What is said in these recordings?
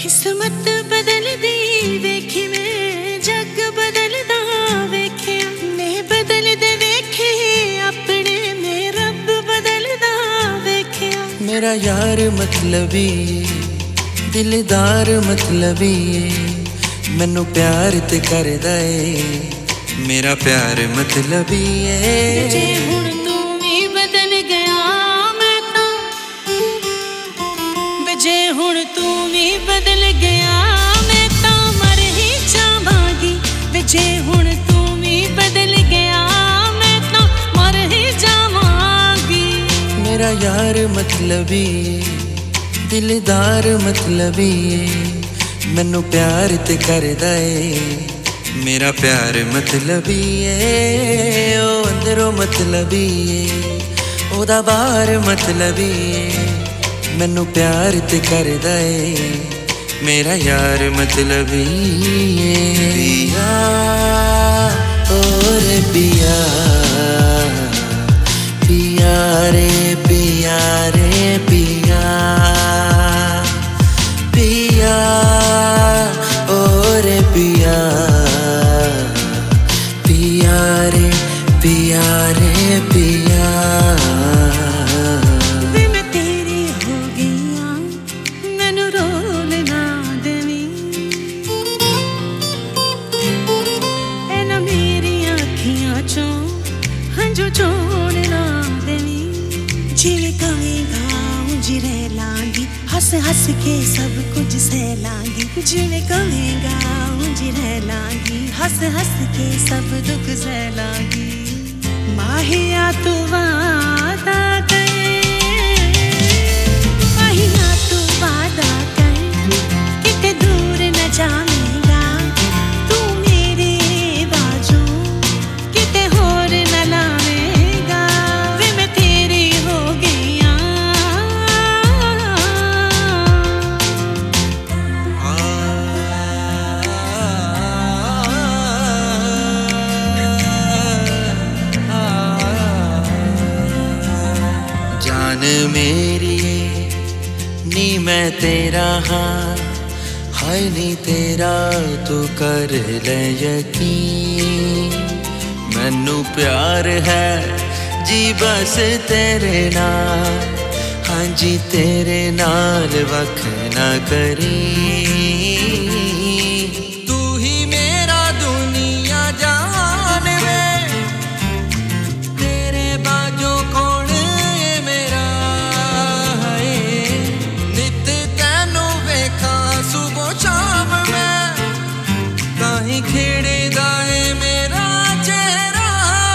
किस्मत बदलदी वेखी मैं जग बदलदा वेखिया मैं बदलदे वेखे अपने में रब बदलदा वेखिया। मेरा यार मतलबी दिलदार मतलबी मैनू प्यार ते करदा ए मेरा प्यार मतलबी है। जे हुण तू भी बदल गया मैं तां जे हुण तू भी बदल गया मैं तां मर ही जावांगी। जे हुण तू भी बदल गया मैं तां मर ही जावांगी। मेरा यार मतलबी दिलदार मतलबी मैनू प्यार ते करदा ए मेरा प्यार मतलबी है। ओ अंदरों मतलबी ओदा बाहर मतलबी मैनू प्यार ते करदा ए मेरा यार मतलबी पिया ओ रे पिया पिया रे पिया रे पिया पिया ओ रे पिया पिया रे पिया रे पिया। वे मैं तेरी हो गईया मैनू रोल ना देवी एना मेरी अखियां चों हंजू छोड़ ना देवी। जिवें कहेगा उंज रह लांगी हस हस के सब कुछ सह लांगी। जिवें कहेगा उंज रह लांगी हस हस के सब दुख सह लांगी। माहिया तू वादा कर माहिया तू वादा कर किते दूर न जावेगा तू मेरे बाजू किते होर न लावेगा। वे मैं तेरी हो गईया जान मेरी नी मैं तेरा हाँ हाय नी तेरा तू कर ले यकीन। मैनू प्यार है जी बस तेरे नाल हाँ जी तेरे नाल वख ना करी। तू ही मेरा दुनिया जान वे तेरे बाजू कौन है मेरा है। नित तैनू वेखा सुबह शाम मैं ताही खेड़दा है मेरा चेहरा।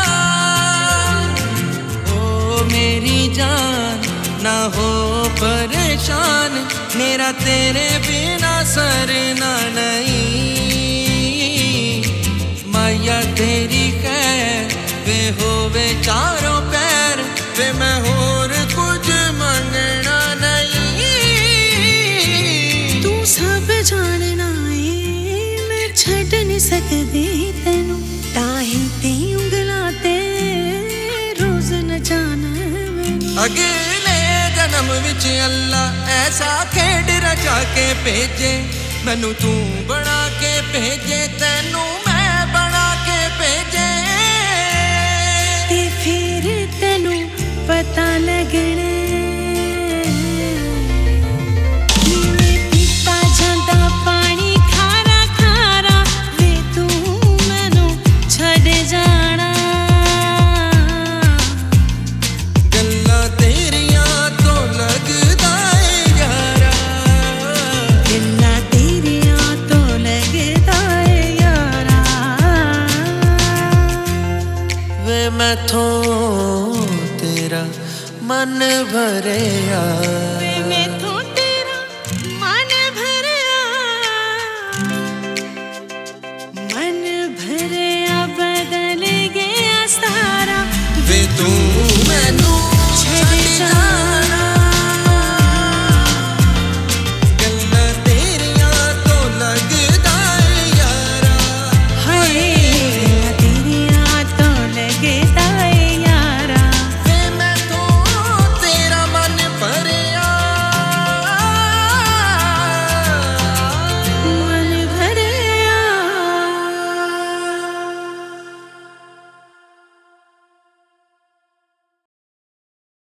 ओ मेरी जान ना हो परेशान मेरा तेरे बिना सरना नहीं। माया तेरी खैर वे होवे चारों पैर वे मैं होर कुछ मंगना नहीं। तू सब जानना है मैं छड़ नहीं सकदी तेनू ताही ते उंगलां ते रोज न जाना मैनू। अगले जन्म विच अल्लाह ऐसा खेड रचा के भेजे मैनू तू बना के भेजे तैनू मैं बना के भेजे। ते फिर तेनू पता लगना